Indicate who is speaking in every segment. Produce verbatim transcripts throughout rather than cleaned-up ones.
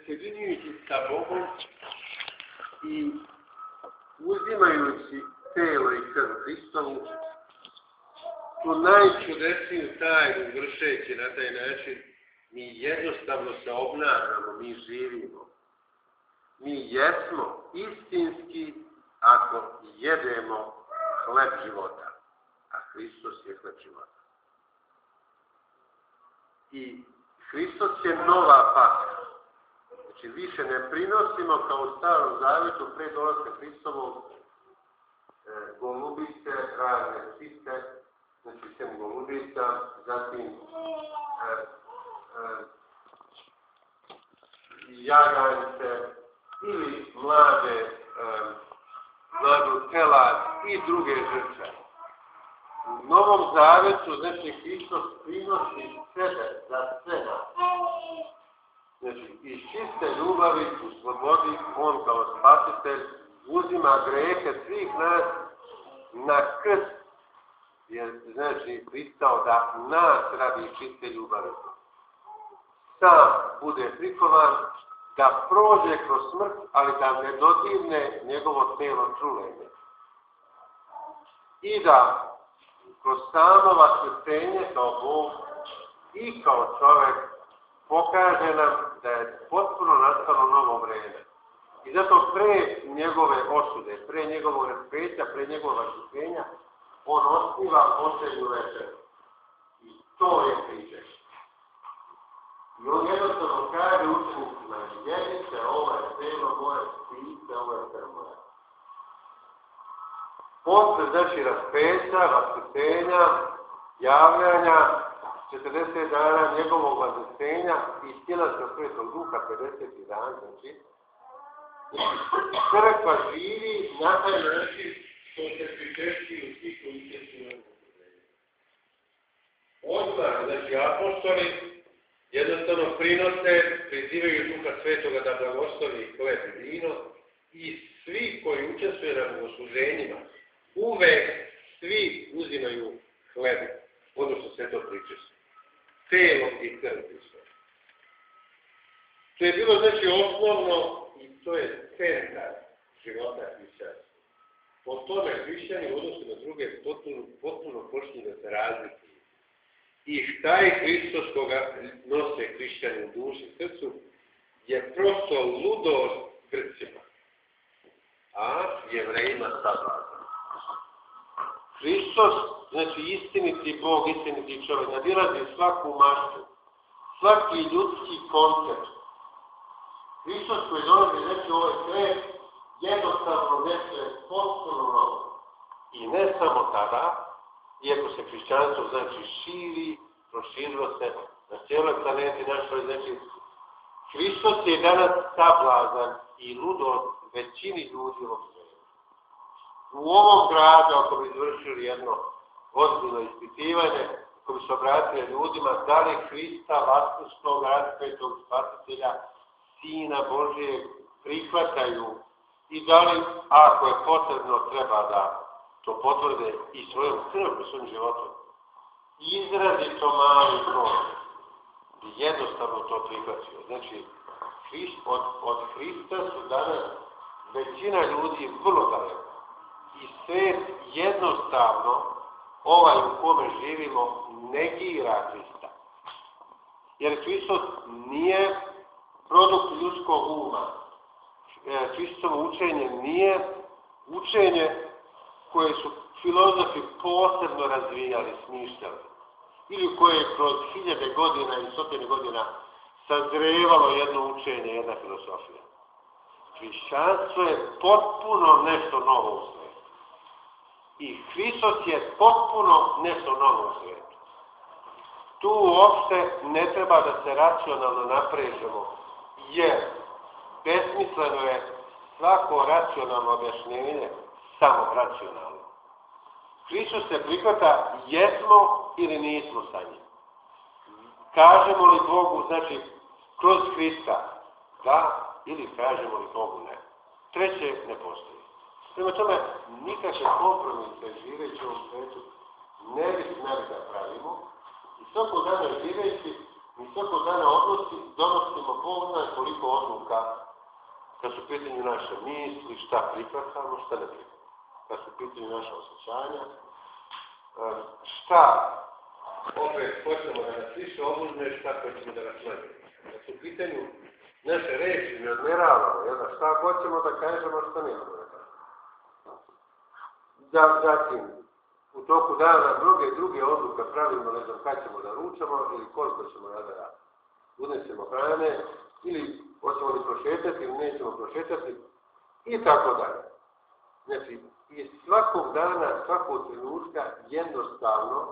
Speaker 1: sjedinjujući sa Bogom i uzimajući telo i krv Hristovu, tu najčudesniju tajnu vršeći na taj način, mi jednostavno se obnavljamo, mi živimo. Mi jesmo istinski ako jedemo hleb života, a Hristos je hleb života. I Hristos je nova paska. Znači više ne prinosimo kao u Starom Zavjetu pre dolaska Hristovog e, golubice, razne ptice, znači sem golubica, zatim e, e, jaganjce ili mlade, e, mladu telad i druge žrtve. U Novom Zavjetu, znači, Hristos prinosi sebe za sve nas. Znači, iz čiste ljubavi, u slobodi, on kao spasitelj uzima grehe svih nas na krst, jer, znači, pristao da nas radi čiste ljubavi. Sam bude prikovan da prođe kroz smrt, ali da ne dodirne njegovo telo čulenje. I da kroz samo vaskrsenje kao Bog i kao čovjek pokaže nam da je potpuno nastalo novo vreme. I zato pre njegove osude, pre njegovog raspeća, pre njegovog vaskrsenja, on osniva posljednju večeru. I to je priče. I on jednostavno kaže učenicima, jedite, ovo je telo moje, pijte, ovo je krv moja. Posle, znači, raspeća, vaskrsenja, javljanja, četrdeset dana njegovog vaskresenja i sjelasta Svetog Duha, pedeset dana, znači, crkva živi na taj način što se pričešćuju svi koji učestvuju na vaskresenju. Odmah, znači, apostoli jednostavno prinose, prizivaju Duha Svetoga da blagoslovi hleb i vino i svi koji učestvuju na bogosluženjima uvek svi uzimaju hleb, odnosno sve to pričešće. Telo i krv Hristova. To je bilo, znači, osnovno i to je centar života hrišćanstva. Po tome hrišćani u odnosu na druge potpuno, potpuno počinju da se razlikuju. I šta je Hristos koga nose hrišćani u duši i srcu je prosto ludost Grcima, a Jevrejima sablazan. Hristos, znači istiniti Bog, istiniti čovjek, nadilazi svaku maštu, svaki ljudski koncept. Hristos koji dolazi, znači, ovaj svet, jednostavno nešto je potpuno novo. I ne samo tada, iako se hrišćanstvo, znači, širi, proširilo se na cijeloj planeti našoj, znači, Hristos je danas sablazan i ludost većini ljudi u ovom svijetu. U ovom gradu, ako bi izvršili jedno ozbiljno ispitivanje, ako bi se obratili ljudima, da li Hrista, vaskršnog raspetog spasitelja, Sina Božijeg, prihvataju i da li, ako je potrebno, treba da to potvrde i svojom krvom, svojim životom. Izrazito mali broj bi jednostavno to prihvatio. Znači, Hrist, od, od Hrista su danas većina ljudi vrlo daleko. I svet jednostavno, ovaj u kome živimo, negira Hrista. Jer Hristos nije produkt ljudskog uma. Hristovo učenje nije učenje koje su filozofi posebno razvijali, smišljali. Ili koje je kroz hiljade godina i stotine godina sazrevalo jedno učenje, jedna filosofija. Hrišćanstvo je potpuno nešto novo u svijetu. I Hristos je potpuno nešto novo u svijetu. Tu uopšte ne treba da se racionalno naprežemo, jer besmisleno je svako racionalno objašnjenje samo racionalno. Hristos se prihvata jesmo ili nismo sa njim. Kažemo li Bogu, znači, kroz Hrista, da, ili kažemo li Bogu ne. Treće ne postoji. Prema tome, nikakve kompromise živeći u ovom svetu ne bi smeli da pravimo i svako dana živeći Mi svakog dana odnosi, donosimo Bog zna koliko odluka kad su u pitanju naše misli, šta prihvatamo, šta ne prihvatamo. Kad su u pitanju naše osjećanja, šta opet hoćemo da nas više obuzme, šta hoćemo da nas manje. Kad su u pitanju naše reči, ne odmeravamo, jel da, šta hoćemo da kažemo, šta nemamo da kažemo. Zatim, u toku dana druge druge odluka pravimo, ne znam kad ćemo da ručamo ili koliko ćemo da unesemo hrane, ili hoćemo li prošetati ili nećemo prošetati, i tako dalje. Znači, iz svakog dana, svakog trenutka, jednostavno,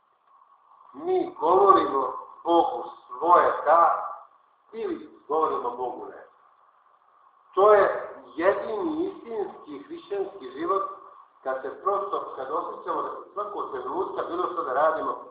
Speaker 1: mi govorimo Bogu svoje da, ili govorimo Bogu ne. To je jedini istinski hrišćanski život kad se prosto, kad osjećamo da svakog trenutka, bilo što da radimo,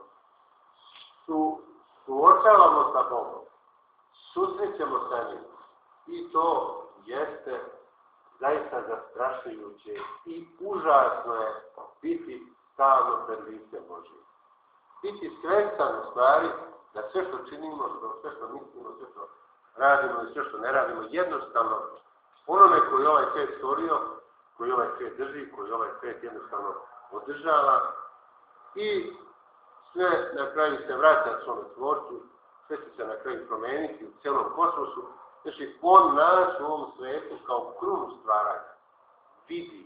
Speaker 1: su, suočavamo sa Bogom, susrećemo sa njim. I to jeste zaista zastrašujuće i užasno je biti stalno pred licem Božjim. Biti svjestan u stvari da sve što činimo, sve što mislimo, sve što radimo i sve što ne radimo, jednostavno onome koji ovaj svijet stvorio, koji ovaj svijet drži, koji ovaj svijet jednostavno održava i sve na kraju se vraća svome tvorcu, sve će se na kraju promeniti u cijelom kosmosu. Znači, on nas u ovom svijetu kao krunu stvaranja vidi.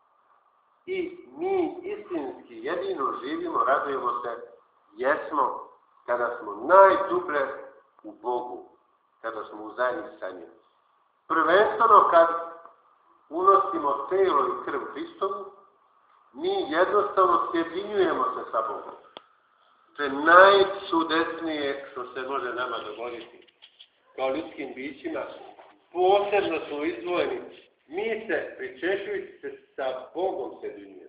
Speaker 1: I mi istinski jedino živimo, radujemo se, jesmo kada smo najdublje u Bogu, kada smo u zajednici sa njim. Prvenstveno kad unosimo telo i krv Hristovu, mi jednostavno sjedinjujemo se sa Bogom. To je najčudesnije što se može nama dogoditi. Kao ljudskim bićima, posebno smo izdvojeni. Mi se, pričešujući se sa Bogom, sjedinjujemo.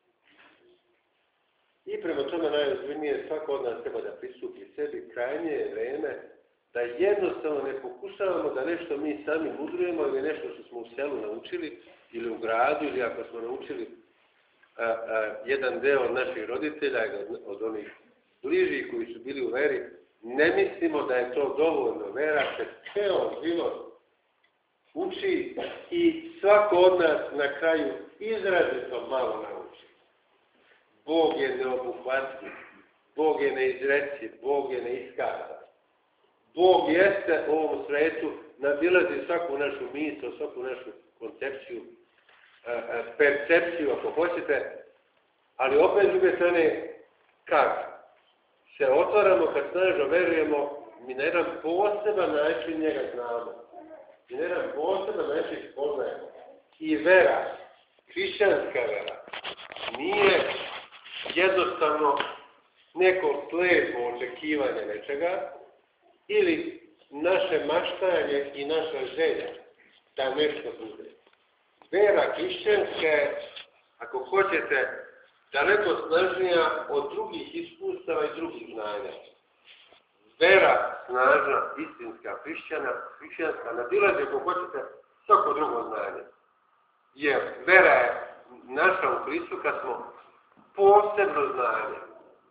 Speaker 1: I prema tome najozbiljnije svako od nas treba da pristupi sebi. Krajnje je vreme da jednostavno ne pokušavamo da nešto mi sami mudrujemo ili nešto što smo u selu naučili ili u gradu ili ako smo naučili a, a, jedan deo od naših roditelja, od onih bližih koji su bili u veri, ne mislimo da je to dovoljno. Vera se ceo život uči i svako od nas na kraju izrazito malo nauči. Bog je neobuhvatljiv, Bog je neizreciv, Bog je neiskazan. Bog jeste u ovom svijetu, nadilazi svaku našu misl, svaku našu koncepciju, percepciju ako hoćete, ali opet s druge strane, kako? Se otvaramo, kad snažno verujemo, mi na jedan poseban način njega znamo. Mi na jedan poseban način poznajemo. I vera, hrišćanska vera, nije jednostavno neko slepo očekivanje nečega ili naše maštanje i naša želja da nešto bude. Vera hrišćanska je, ako hoćete, daleko snažnija od drugih iskustava i drugih znanja. Vera snažna, istinska, hrišćana, hrišćanska, nadilazi, ako hoćete, svako drugo znanje. Jer vera je naša u Hristu kad smo posebno znanje.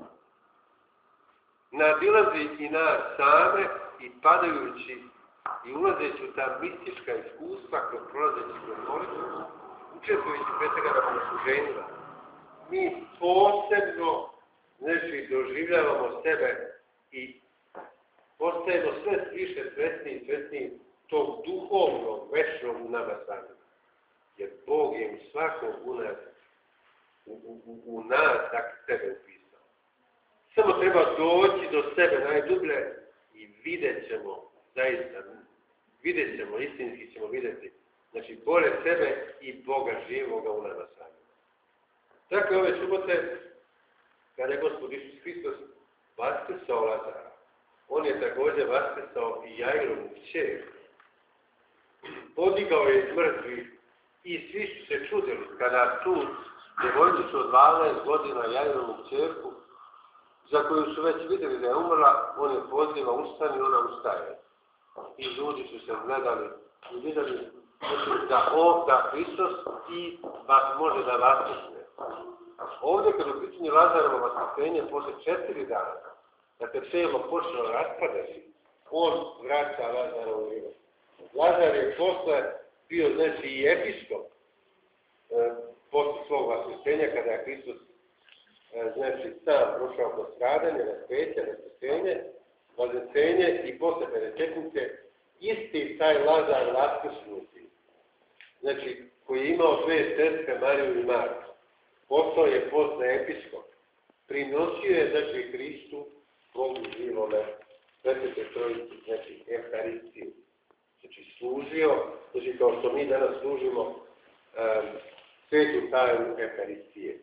Speaker 1: Nadilazi i nas same i padajući i ulazeći u ta mistička iskustva kroz prolazeći kroz molitvu, učestvujući pre svega na bogosluženjima. Mi posebno znači, doživljavamo sebe i postajemo sve više svesni i svesni tog duhovnog, večnog u nama samima. Jer Bog je u svakom u nas, u, u, u nas tako sebe upisao. Samo treba doći do sebe najdublje i vidjet ćemo, zaista, vidjet ćemo, istinski ćemo vidjeti, znači, pored sebe i Boga živoga u nama samima. Dakle, ove subote, kada je Gospod Isus Hristos vaskrsao Lazara, on je također vaskrsao i Jairovu kćer. Podigao je iz mrtvih i svi su se čudili kada tu djevojčicu od dvanaest godina Jairovu kćerku, za koju su već vidjeli da je umrla, on je poziva ustani i ona ustaje. I ljudi su se gledali i vidjeli da ovdje Hristos i vas može da vaskrsne. Ovdje kad u pitanju Lazarovo vaskrsenje posle četiri dana, da se telo počelo raspadati, on vraća Lazara u život. Lazar je posle bio, znači, i episkop e, posle svog vaskrsenja, kada je Hristos e, znači, sam prošao kroz stradanje, raspeće, vaskrsenje, vazencenje i posle Pedesetnice, isti taj Lazar vaskrsnuti, znači, koji je imao dve sestre, Mariju i Marku, postao je posle episkop, prinosio je, znači, Hristu, Bogu živome, Svetoj Trojici, znači, Evharistiju. Znači, služio, znači, kao što mi danas služimo um, svetu tajnu Evharistije.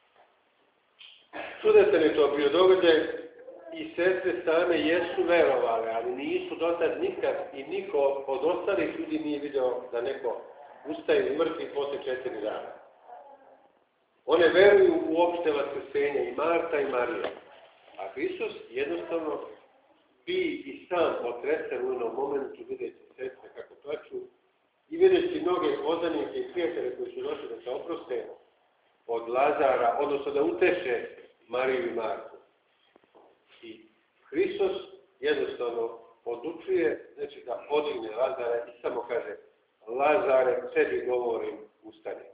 Speaker 1: Čudesan je to bio događaj i sestre same jesu verovale, ali nisu dotad nikad i niko od ostalih ljudi nije vidio da neko ustaje iz mrtvih posle četiri dana. One veruju u opšte vaskrsenje i Marta i Marija. A Hristos jednostavno bi i sam otresen u jednom momentu videći sestre kako plaču i videći mnoge poznanike i prijatelje koji su došli da se oproste od Lazara, odnosno da uteše Mariju i Marku. I Hristos jednostavno odlučuje, znači da podigne Lazara i samo kaže: Lazare, sebi govorim, ustani.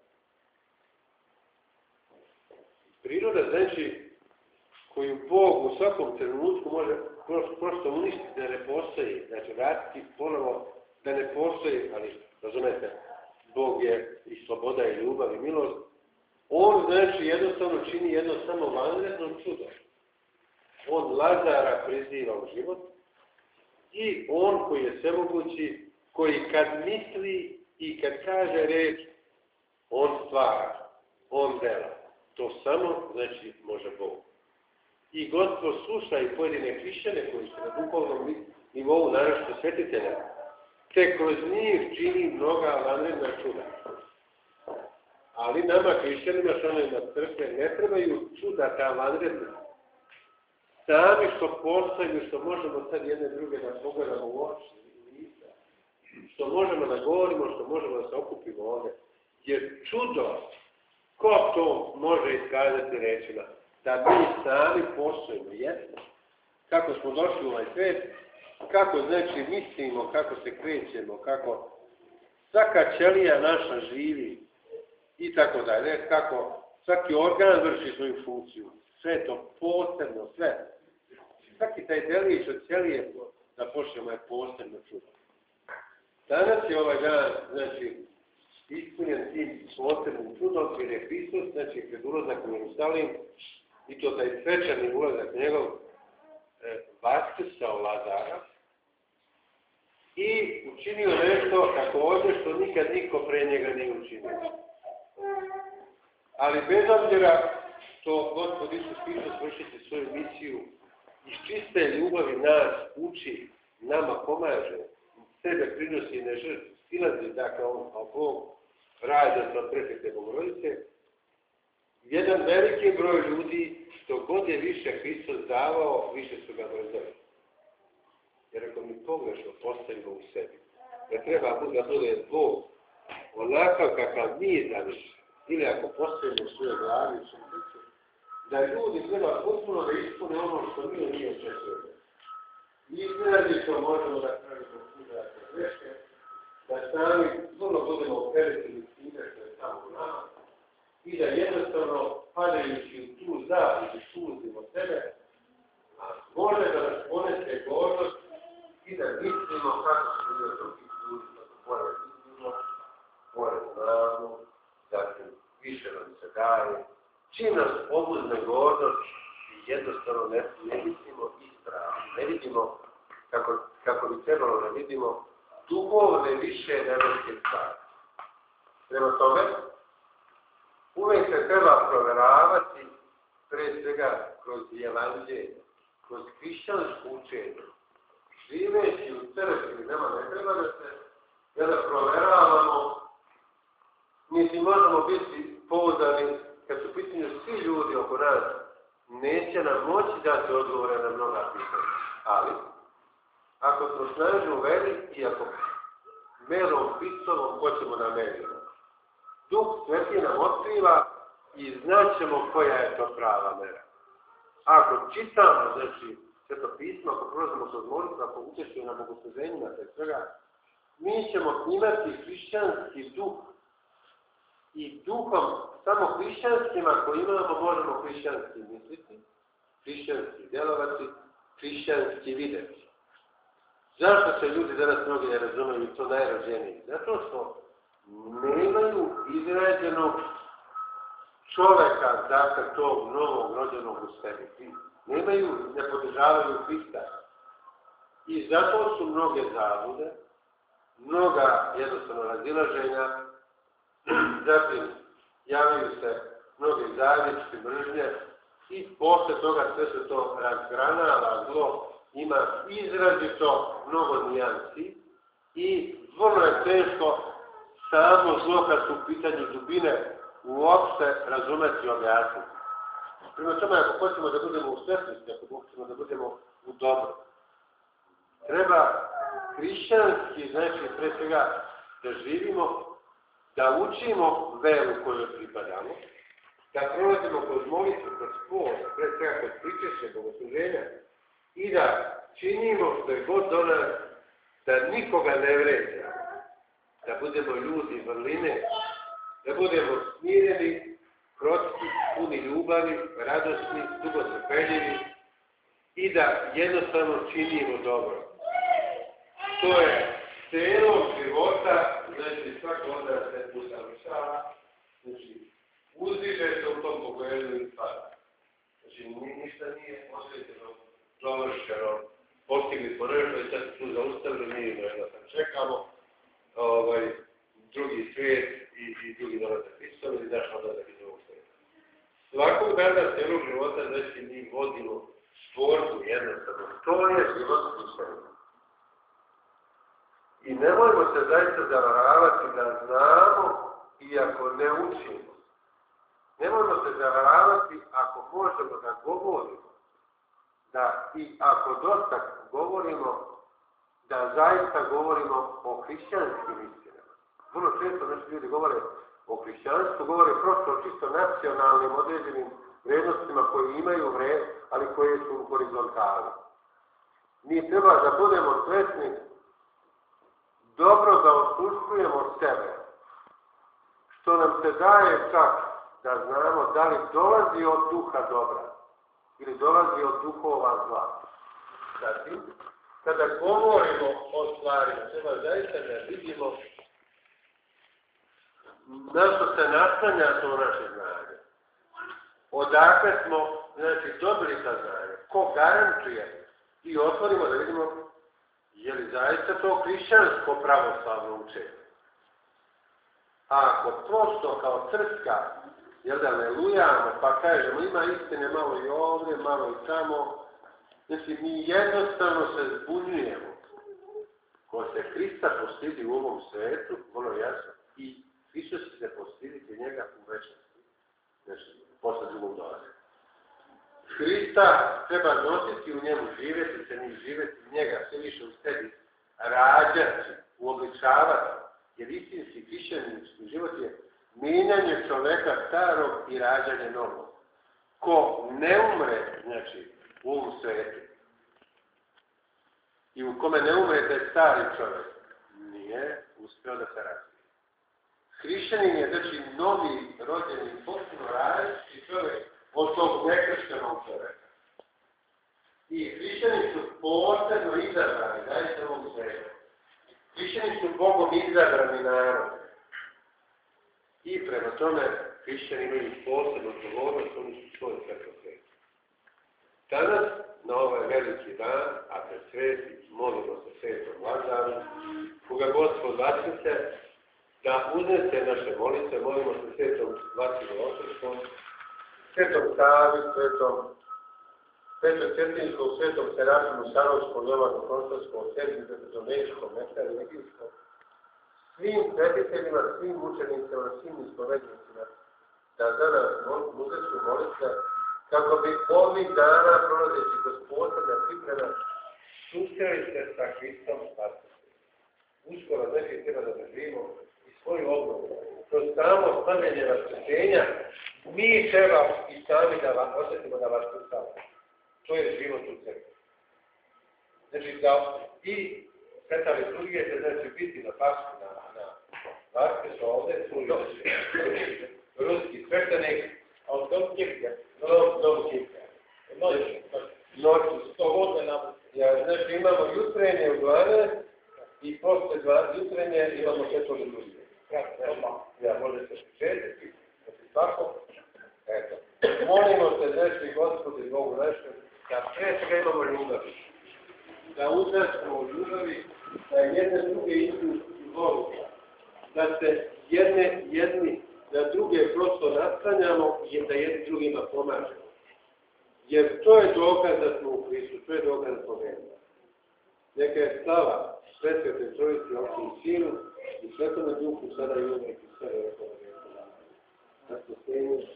Speaker 1: Priroda, znači, koju Bog u svakom trenutku može prosto uništiti da ne postoji, znači vratiti ponovo da ne postoji, ali razumete, Bog je i sloboda i ljubav i milost. On, znači, jednostavno čini jedno samo vanredno čudo. On Lazara priziva u život i on koji je svemogući, koji kad misli i kad kaže reč, on stvara, on dela. To samo, znači, može Bog. I Gospod sluša i pojedine hrišćane koji su na duhovnom nivou naročito svetitelja, te kroz njih čini mnoga vanredna čuda. Ali nama, hrišćanima, članovima crkve, ne trebaju čuda ta vanredna. Sami što postaju, što možemo sad jedne druge da pogledamo u oči i lica, što možemo da govorimo, što možemo da se okupimo ovdje. Jer čudo, ko to može iskazati rečima? Da mi sami postojimo, jesmo. Kako smo došli u ovaj svet, kako, znači, mislimo, kako se krećemo, kako svaka ćelija naša živi i tako dalje, kako svaki organ vrši svoju funkciju. Sve to posebno, sve. Svaki taj delić od ćelije da počnemo je posebno čudo. Danas je ovaj dan, znači, ispunjen tim posebnim čudom, jer je Hristos, znači, pred ulazak u Jerusalim, i to taj svečani ulazak njegov, e, vaskrsao Lazara i učinio nešto također što nikad niko pre njega nije učinio. Ali bez obzira što Gospod Isus Hristos vršiti svoju misiju iz čiste ljubavi nas uči, nama pomaže, sebe prinosi na žrtvu, silazi, dakle, on kao Bog rađa za presvete Bogorodice, jedan veliki broj ljudi, što god je više Hristos davao, više su ga mrzeli. Jer ako mi pogrešno postavimo u sebi, da treba da bude Bog onakav kakav mi zamišljamo, ili ako postavimo u svoje glavi, da ljudi treba potpuno da ispune ono što mi nije očekujemo. Mi izgledi što možemo da kažemo kuda greške, da sami vrlo budemo opteretili time što je samo u nama i da jednostavno padajući u tu zavidu suzimo sebe, a može da nas ponese gordost i da mislimo kako se bilo drugih ljudi, da se pored vidimo, pored znamo, da se više nam se daje. Čim nas obuzne gordost i jednostavno ne, ne mislimo ispravno, ne vidimo kako, kako bi trebalo da vidimo duhovne više nebeske stvari. Prema tome, uvijek se treba proveravati pre svega kroz evanđelje, kroz hrišćansko učenje. Živeći u crkvi, nema ne treba da se kada proveravamo, niti možemo biti pouzdani kad su pitanju svi ljudi oko nas, neće nam moći dati odgovore na mnoga pitanja. Ali, ako smo snažni u veri i ako merom Hristovom hoćemo da merimo, Duh Sveti nam otkriva i znaćemo koja je to prava mera. Ako čitamo, znači, Sveto pismo, ako prolazimo kroz molitvu, ako učešćuju na bogosluženjima, sve svega, mi ćemo imati hrišćanski duh. I duhom, samo hrišćanskima koji imamo, možemo hrišćanski misliti, hrišćanski djelovati, hrišćanski vidjeti. Zašto se ljudi danas mnogi ne razumiju to najrođeniji? Zato što nemaju izrađenog čoveka, dakle tog novog rođenog u sebi. Nemaju, ne podržavaju Hrista. I zato su mnoge zablude, mnoga jednostavno razilaženja, zatim javljaju se mnoge zajedničke mržnje i posle toga sve se to razgranala, zlo ima izrazito mnogo nijansi i vrlo je teško samo zlo kad su u pitanju dubine uopšte razumeti i objasniti. Prema tome, ako hoćemo da budemo u svjetlosti, ako hoćemo da budemo u dobro, treba hrišćanski, znači pre svega da živimo, da učimo veru kojoj pripadamo, da prolazimo kroz molitvu, kroz post, pre svega kroz pričešće, bogosluženja i da činimo što je god do nas, da nikoga ne vređa, da budemo ljudi vrline, da budemo smireni, krotki, puni ljubavi, radosni, dugotrpeljivi i da jednostavno činimo dobro. To je celog života, znači svako onda se usavršava, znači uzdiže se u tom pogledu i pada. Znači ništa nije osjećeno, dovršeno, postigli smo nešto i sad se tu zaustavili, nije nešto sam čekamo, ovaj, drugi svijet i, i drugi dolazak Hristovi i naš odlazak iz ovog svijeta. Svakog dana celog života, znači mi vodimo stvorbu jednostavno. To je život Hristovi. I nemojmo se zaista zavaravati da znamo iako ne učimo. Nemojmo se zavaravati ako možemo da govorimo, da i ako dosta govorimo, da zaista govorimo o hrišćanskim istinama. Vrlo često naši ljudi govore o hrišćanstvu, govore prosto o čisto nacionalnim određenim vrednostima koje imaju vred, ali koje su u horizontali. Mi treba da budemo svesni dobro da osluškujemo sebe, što nam se daje čak da znamo da li dolazi od duha dobra ili dolazi od duhova zla. Zatim, kada govorimo o stvarima, treba zaista da vidimo na što se naslanja to naše znanje. Odakle smo, znači, dobili ta znanje, ko garantuje i otvorimo da vidimo je li zaista to hrišćansko pravoslavno učenje. A ako prosto kao crkva, jel da ne lujamo, pa kažemo ima istine malo i ovdje, malo i tamo, znači mi jednostavno se zbunjujemo. Ko se Hrista postidi u ovom svijetu, vrlo jasno, i Hristos će se postiditi njega u večnosti, znači posle drugog dolaska. Hrista treba nositi u njemu, živjeti se njih, živjeti njega, sve više u sebi, rađati, uobličavati, jer istinski hrišćanski život je mijenjanje čoveka starog i rađanje novog. Ko ne umre, znači, u ovom svijetu, i u kome ne umre taj stari čovjek, nije uspio da se razvije. Hrišćanin je, znači, novi, rođeni, potpuno različiti čovjek od tog nekrštenog čovjeka. I hrišćani su posebno izabrani, dajte ovom svijetu. Hrišćani su Bogom izabrani narod. I prema tome, hrišćani imaju posebno odgovornost, oni su svoj sveto svijet. Danas, na ovaj veliki dan, a pred sveti, molimo se svetom Lazaru, koga Gospod Vasnice, da uznese naše molitve, molimo se svetom Vasilu Otočkom, svetom Savi, svetom Svetom Cetinskom, svetom Serafimu, Sarovskom, Jovanu Konstanskom, Sergiju Petronečkom, Mekaru Egijskom, svim svetiteljima, svim mučenicama, svim ispovednicima, da za nas uzreću molitve, kako bi ovih dana, prolazeći kroz posebna priprema, susreli se sa Hristom Spasiteljem. Uskoro, znači, treba da doživimo i svoju obnovu. Kroz samo slavljenje vaskrsenja, mi treba i sami da vas osjetimo da vas predstavimo. To je život u crkvi. Znači, da i sveta liturgija će znači biti na Pasku, na, na Vaskrsu ovdje, tu je ruski sveštenik, a od dom kirke, dom, dom kirke. Noći, noći, sto godine nam. Ja, znači, imamo jutrenje u dvanaest i posle dvanaest jutrenje imamo sveto liturgije. Ja, možete se četiti, znači svako. Eto. Molimo se, znači, Gospodi, Bogu našem, da pre svega imamo ljubavi. Da uzrasmo u ljubavi, da jedne druge idu u volu. Da se jedne, jedni, da druge prosto nastanjamo i da jedni drugima pomažemo. Jer to je dokaz da smo u Hristu, to je dokaz da smo vjerni. Neka je slava Svetoj Trojici, Otcu i Sinu i Svetome Duhu, sada i uvijek i sve. Da se